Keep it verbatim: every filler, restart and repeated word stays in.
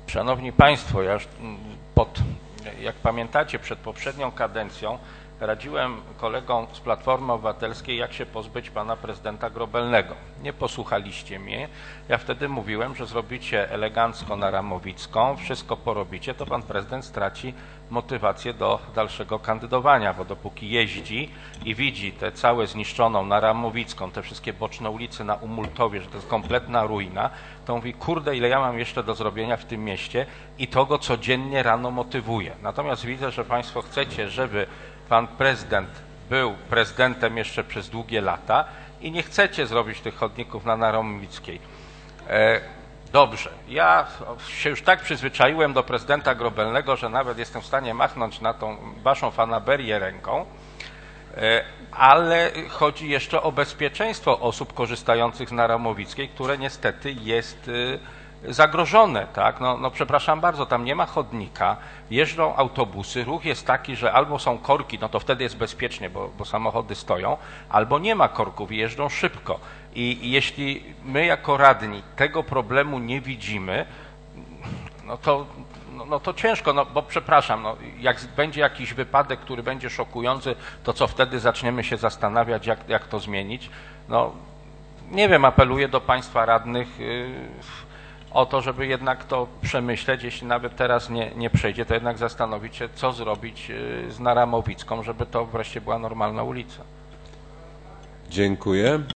Szanowni Państwo, ja już pod, jak pamiętacie, przed poprzednią kadencją radziłem kolegom z Platformy Obywatelskiej, jak się pozbyć pana prezydenta Grobelnego. Nie posłuchaliście mnie. Ja wtedy mówiłem, że zrobicie elegancko na Ramowicką, wszystko porobicie, to pan prezydent straci motywację do dalszego kandydowania, bo dopóki jeździ i widzi tę całe zniszczoną na Ramowicką, te wszystkie boczne ulice na Umultowie, że to jest kompletna ruina, to mówi, kurde, ile ja mam jeszcze do zrobienia w tym mieście, i to go codziennie rano motywuje. Natomiast widzę, że państwo chcecie, żeby pan prezydent był prezydentem jeszcze przez długie lata i nie chcecie zrobić tych chodników na Naromickiej. E, dobrze, ja się już tak przyzwyczaiłem do prezydenta Grobelnego, że nawet jestem w stanie machnąć na tą waszą fanaberię ręką, e, ale chodzi jeszcze o bezpieczeństwo osób korzystających z Naromickiej, które niestety jest e, zagrożone, tak? No, no przepraszam bardzo, tam nie ma chodnika, jeżdżą autobusy, ruch jest taki, że albo są korki, no to wtedy jest bezpiecznie, bo, bo samochody stoją, albo nie ma korków i jeżdżą szybko. I, i jeśli my jako radni tego problemu nie widzimy, no to, no, no to ciężko, no bo przepraszam, no, jak będzie jakiś wypadek, który będzie szokujący, to co wtedy zaczniemy się zastanawiać, jak, jak to zmienić? No nie wiem, apeluję do państwa radnych, yy, o to, żeby jednak to przemyśleć, jeśli nawet teraz nie, nie przejdzie, to jednak zastanowić się, co zrobić z Naramowicką, żeby to wreszcie była normalna ulica. Dziękuję.